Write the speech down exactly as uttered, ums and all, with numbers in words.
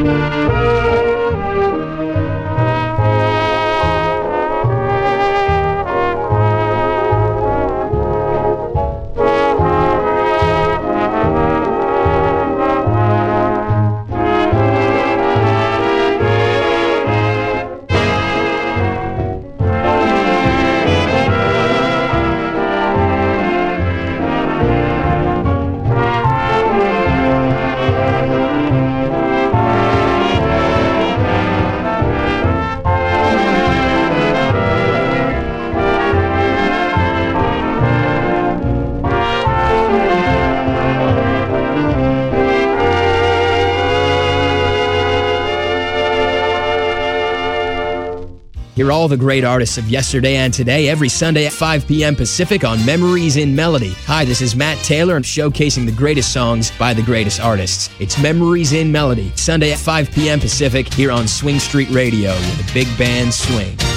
Hear all the great artists of yesterday and today every Sunday at five p.m. Pacific on Memories in Melody. Hi, this is Matt Taylor. I'm showcasing the greatest songs by the greatest artists. It's Memories in Melody, Sunday at five p.m. Pacific here on Swing Street Radio with a big band swing.